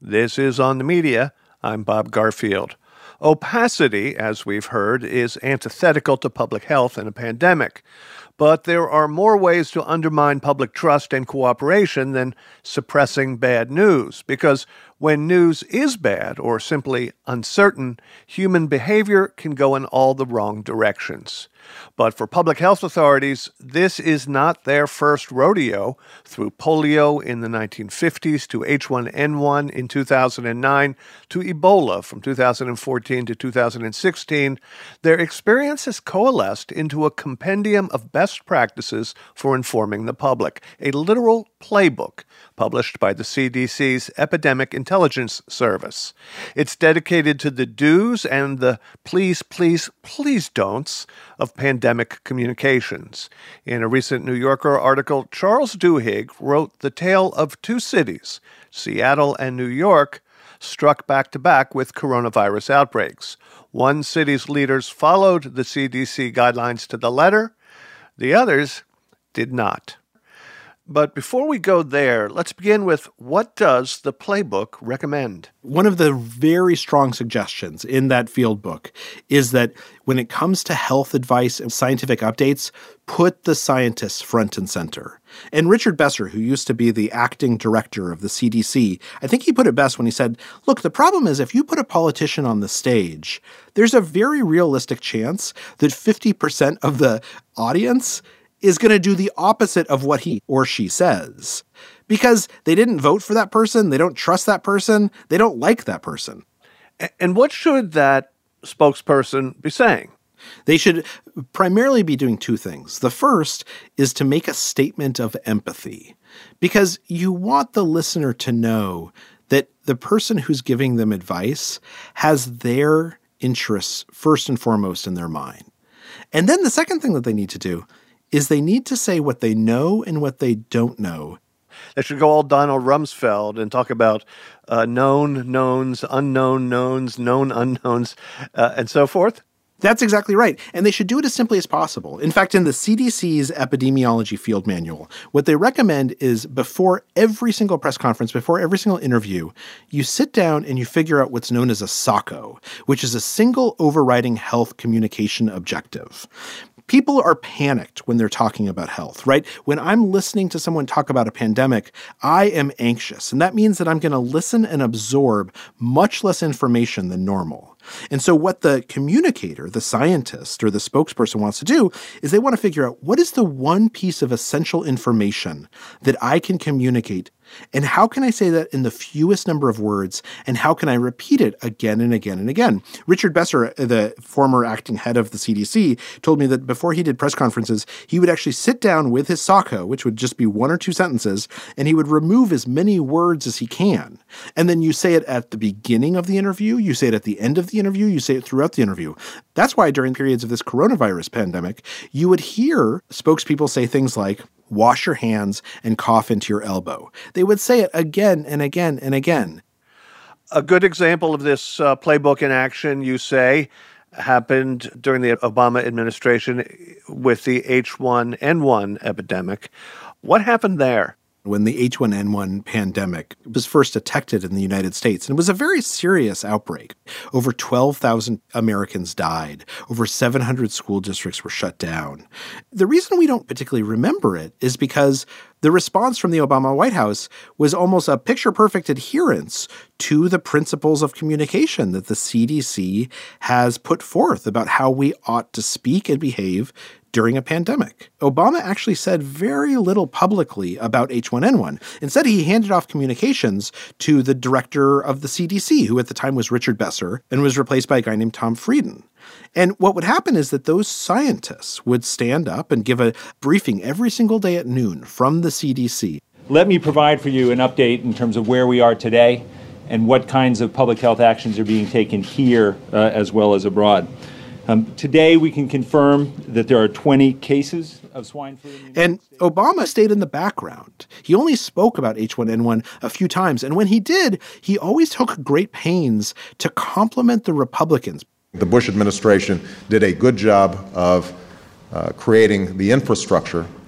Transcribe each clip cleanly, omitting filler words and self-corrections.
This is On the Media. I'm Bob Garfield. Opacity, as we've heard, is antithetical to public health in a pandemic. But there are more ways to undermine public trust and cooperation than suppressing bad news, because when news is bad or simply uncertain, human behavior can go in all the wrong directions. But for public health authorities, this is not their first rodeo. Through polio in the 1950s to H1N1 in 2009 to Ebola from 2014 to 2016, their experience has coalesced into a compendium of best practices for informing the public, a literal playbook published by the CDC's Epidemic Intelligence Service. It's dedicated to the do's and the please, please, please don'ts of pandemic communications. In a recent New Yorker article, Charles Duhigg wrote the tale of two cities, Seattle and New York, struck back-to-back with coronavirus outbreaks. One city's leaders followed the CDC guidelines to the letter. The others did not. But before we go there, let's begin with what does the playbook recommend? One of the very strong suggestions in that field book is that when it comes to health advice and scientific updates, put the scientists front and center. And Richard Besser, who used to be the acting director of the CDC, I think he put it best when he said, look, the problem is if you put a politician on the stage, there's a very realistic chance that 50% of the audience is going to do the opposite of what he or she says. Because they didn't vote for that person, they don't trust that person, they don't like that person. And what should that spokesperson be saying? They should primarily be doing two things. The first is to make a statement of empathy, because you want the listener to know that the person who's giving them advice has their interests first and foremost in their mind. And then the second thing that they need to do is they need to say what they know and what they don't know. They should go all Donald Rumsfeld and talk about known knowns, unknown knowns, known unknowns, and so forth. That's exactly right. And they should do it as simply as possible. In fact, in the CDC's epidemiology field manual, what they recommend is before every single press conference, before every single interview, you sit down and you figure out what's known as a SOCO, which is a single overriding health communication objective. People are panicked when they're talking about health, right? When I'm listening to someone talk about a pandemic, I am anxious. And that means that I'm going to listen and absorb much less information than normal. And so what the communicator, the scientist, or the spokesperson wants to do is they want to figure out what is the one piece of essential information that I can communicate, and how can I say that in the fewest number of words, and how can I repeat it again and again and again? Richard Besser, the former acting head of the CDC, told me that before he did press conferences, he would actually sit down with his SOCO, which would just be one or two sentences, and he would remove as many words as he can. And then you say it at the beginning of the interview, you say it at the end of the interview, you say it throughout the interview. That's why during periods of this coronavirus pandemic, you would hear spokespeople say things like, wash your hands and cough into your elbow. They would say it again and again and again. A good example of this playbook in action, you say, happened during the Obama administration with the H1N1 epidemic. What happened there? When the H1N1 pandemic was first detected in the United States, and it was a very serious outbreak. Over 12,000 Americans died. Over 700 school districts were shut down. The reason we don't particularly remember it is because the response from the Obama White House was almost a picture-perfect adherence to the principles of communication that the CDC has put forth about how we ought to speak and behave during a pandemic. Obama actually said very little publicly about H1N1. Instead, he handed off communications to the director of the CDC, who at the time was Richard Besser, and was replaced by a guy named Tom Frieden. And what would happen is that those scientists would stand up and give a briefing every single day at noon from the CDC. Let me provide for you an update in terms of where we are today and what kinds of public health actions are being taken here as well as abroad. Today, we can confirm that there are 20 cases of swine flu. And Obama stayed in the background. He only spoke about H1N1 a few times. And when he did, he always took great pains to compliment the Republicans. The Bush administration did a good job of creating the infrastructure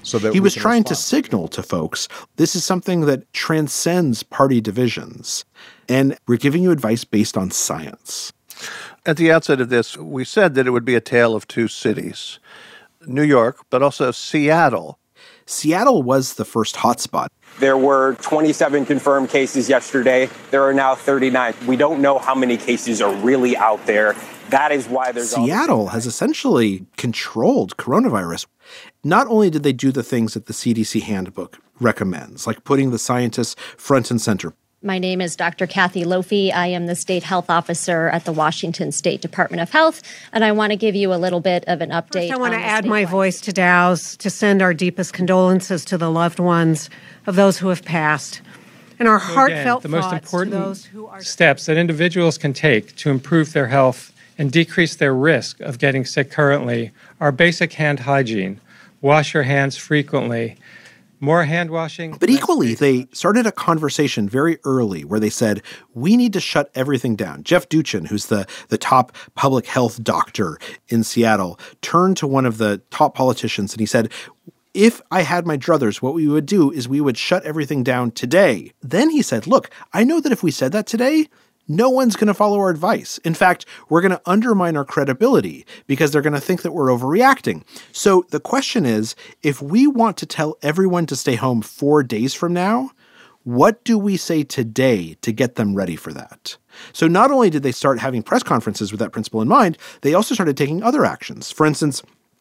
so that he was trying to signal to folks, this is something that transcends party divisions. And we're giving you advice based on science. At the outset of this, we said that it would be a tale of two cities, New York, but also Seattle. Seattle was the first hotspot. There were 27 confirmed cases yesterday. There are now 39. We don't know how many cases are really out there. That is why there's Seattle has essentially controlled coronavirus. Not only did they do the things that the CDC handbook recommends, like putting the scientists front and center. My name is Dr. Kathy Lofi. I am the state health officer at the Washington State Department of Health, and I want to give you a little bit of an update. First, I want to add my voice to Dow's to send our deepest condolences to the loved ones of those who have passed. And our heartfelt the most thoughts important to those who are steps that individuals can take to improve their health and decrease their risk of getting sick currently are basic hand hygiene. Wash your hands frequently. More hand washing. But equally, they started a conversation very early where they said, we need to shut everything down. Jeff Duchin, who's the top public health doctor in Seattle, turned to one of the top politicians and he said, if I had my druthers, what we would do is we would shut everything down today. Then he said, look, I know that if we said that today, no one's going to follow our advice. In fact, we're going to undermine our credibility because they're going to think that we're overreacting. So the question is, if we want to tell everyone to stay home 4 days from now, what do we say today to get them ready for that? So not only did they start having press conferences with that principle in mind, they also started taking other actions. For instance,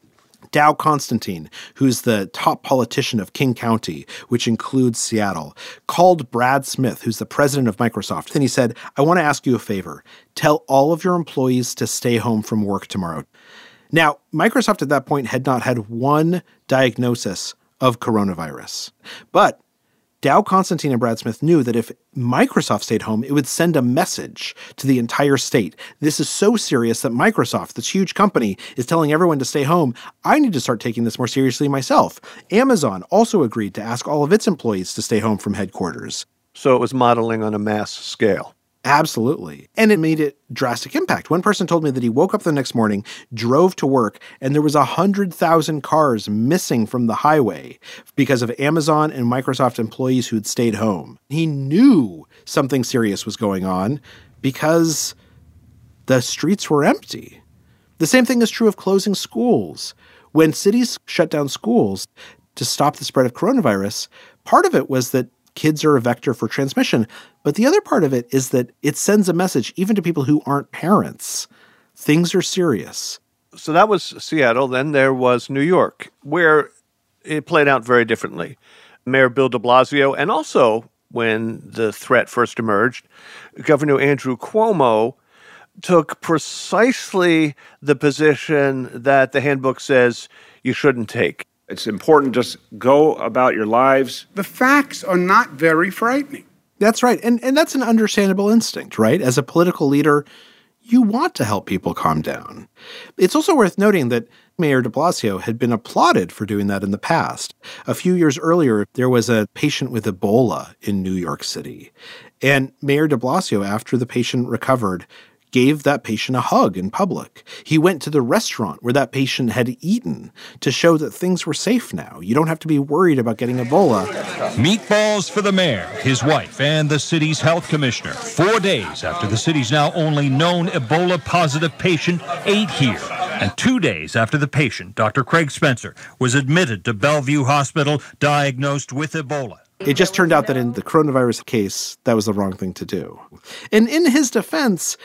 Dow Constantine, who's the top politician of King County, which includes Seattle, called Brad Smith, who's the president of Microsoft. And he said, I want to ask you a favor. Tell all of your employees to stay home from work tomorrow. Now, Microsoft at that point had not had one diagnosis of coronavirus. But Dow Constantine and Brad Smith knew that if Microsoft stayed home, it would send a message to the entire state. This is so serious that Microsoft, this huge company, is telling everyone to stay home. I need to start taking this more seriously myself. Amazon also agreed to ask all of its employees to stay home from headquarters. So it was modeling on a mass scale. Absolutely. And it made a drastic impact. One person told me that he woke up the next morning, drove to work, and there was 100,000 cars missing from the highway because of Amazon and Microsoft employees who'd stayed home. He knew something serious was going on because the streets were empty. The same thing is true of closing schools. When cities shut down schools to stop the spread of coronavirus, part of it was that kids are a vector for transmission. But the other part of it is that it sends a message even to people who aren't parents. Things are serious. So that was Seattle. Then there was New York, where it played out very differently. Mayor Bill de Blasio, and also when the threat first emerged, Governor Andrew Cuomo took precisely the position that the handbook says you shouldn't take. It's important to just go about your lives. The facts are not very frightening. That's right. And that's an understandable instinct, right? As a political leader, you want to help people calm down. It's also worth noting that Mayor de Blasio had been applauded for doing that in the past. A few years earlier, there was a patient with Ebola in New York City. And Mayor de Blasio, after the patient recovered, gave that patient a hug in public. He went to the restaurant where that patient had eaten to show that things were safe now. You don't have to be worried about getting Ebola. Meatballs for the mayor, his wife, and the city's health commissioner. 4 days after the city's now only known Ebola-positive patient ate here. And 2 days after the patient, Dr. Craig Spencer, was admitted to Bellevue Hospital diagnosed with Ebola. It just turned out that in the coronavirus case, that was the wrong thing to do. And in his defense,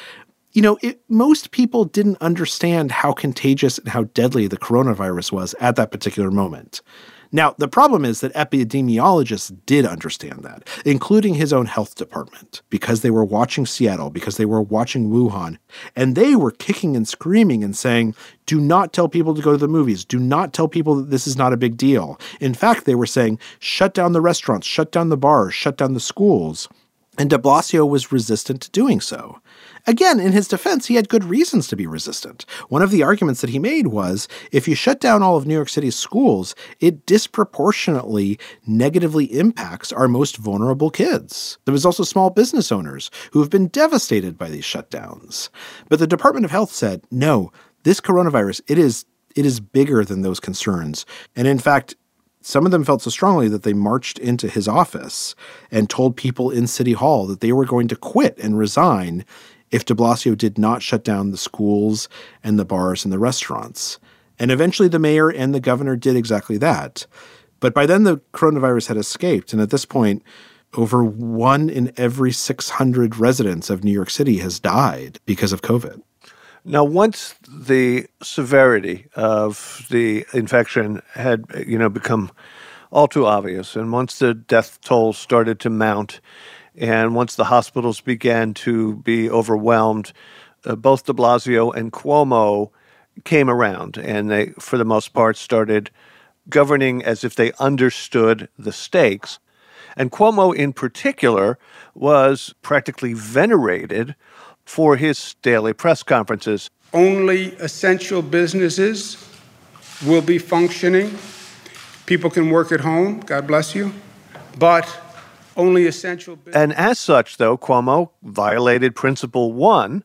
most people didn't understand how contagious and how deadly the coronavirus was at that particular moment. Now, the problem is that epidemiologists did understand that, including his own health department, because they were watching Seattle, because they were watching Wuhan, and they were kicking and screaming and saying, do not tell people to go to the movies. Do not tell people that this is not a big deal. In fact, they were saying, shut down the restaurants, shut down the bars, shut down the schools. And de Blasio was resistant to doing so. Again, in his defense, he had good reasons to be resistant. One of the arguments that he made was, if you shut down all of New York City's schools, it disproportionately negatively impacts our most vulnerable kids. There was also small business owners who have been devastated by these shutdowns. But the Department of Health said, no, this coronavirus, it is bigger than those concerns. And in fact, some of them felt so strongly that they marched into his office and told people in City Hall that they were going to quit and resign if de Blasio did not shut down the schools and the bars and the restaurants. And eventually the mayor and the governor did exactly that. But by then the coronavirus had escaped. And at this point, over 1 in every 600 residents of New York City has died because of COVID. Now, once the severity of the infection had, become all too obvious, and once the death toll started to mount, and once the hospitals began to be overwhelmed, both de Blasio and Cuomo came around, and they, for the most part, started governing as if they understood the stakes. And Cuomo, in particular, was practically venerated for his daily press conferences. Only essential businesses will be functioning. People can work at home, God bless you, but only essential businesses. And as such, though, Cuomo violated Principle 1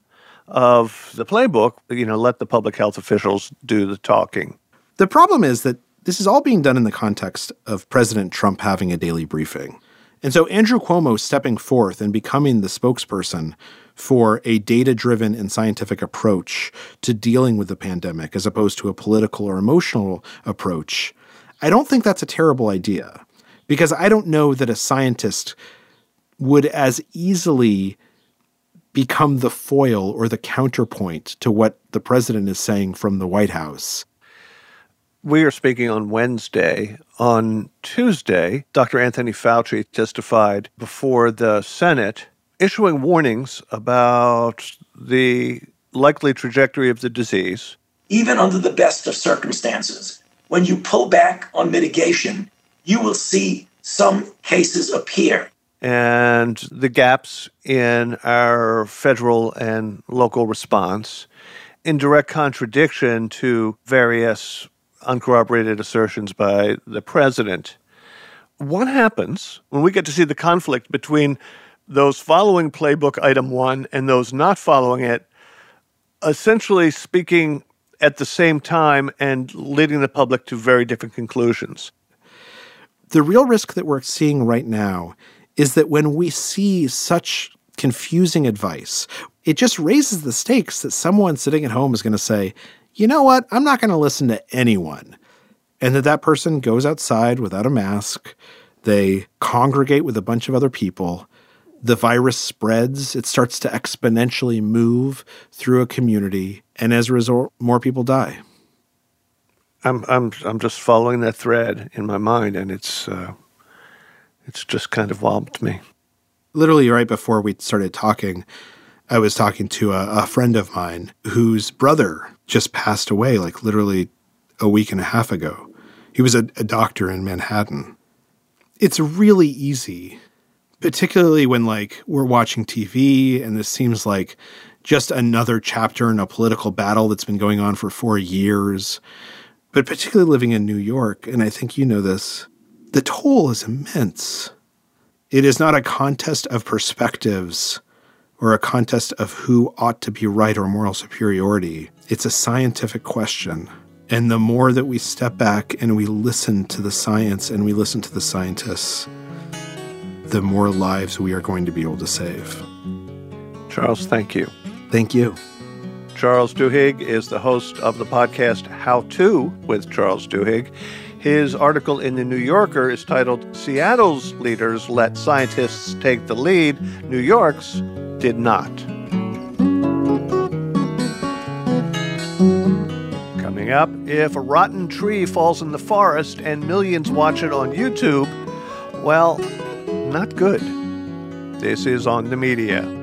of the playbook, let the public health officials do the talking. The problem is that this is all being done in the context of President Trump having a daily briefing. And so Andrew Cuomo stepping forth and becoming the spokesperson for a data-driven and scientific approach to dealing with the pandemic as opposed to a political or emotional approach, I don't think that's a terrible idea, because I don't know that a scientist would as easily become the foil or the counterpoint to what the president is saying from the White House. We are speaking on Wednesday. On Tuesday, Dr. Anthony Fauci testified before the Senate, issuing warnings about the likely trajectory of the disease. Even under the best of circumstances, when you pull back on mitigation, you will see some cases appear. And the gaps in our federal and local response, in direct contradiction to various uncorroborated assertions by the president. What happens when we get to see the conflict between those following playbook item 1 and those not following it, essentially speaking at the same time and leading the public to very different conclusions? The real risk that we're seeing right now is that when we see such confusing advice, it just raises the stakes that someone sitting at home is going to say, you know what, I'm not going to listen to anyone. And that person goes outside without a mask. They congregate with a bunch of other people. The virus spreads. It starts to exponentially move through a community. And as a result, more people die. I'm just following that thread in my mind, and it's just kind of wild to me. Literally right before we started talking, I was talking to a friend of mine whose brother just passed away, like literally a week and a half ago. He was a doctor in Manhattan. It's really easy, particularly when we're watching TV and this seems like just another chapter in a political battle that's been going on for 4 years. But particularly living in New York, and I think you know this, the toll is immense. It is not a contest of perspectives or a contest of who ought to be right or moral superiority. It's a scientific question. And the more that we step back and we listen to the science and we listen to the scientists, the more lives we are going to be able to save. Charles, thank you. Thank you. Charles Duhigg is the host of the podcast How To with Charles Duhigg. His article in The New Yorker is titled, Seattle's Leaders Let Scientists Take the Lead, New York's Did Not. Coming up, if a rotten tree falls in the forest and millions watch it on YouTube, well, not good. This is On the Media.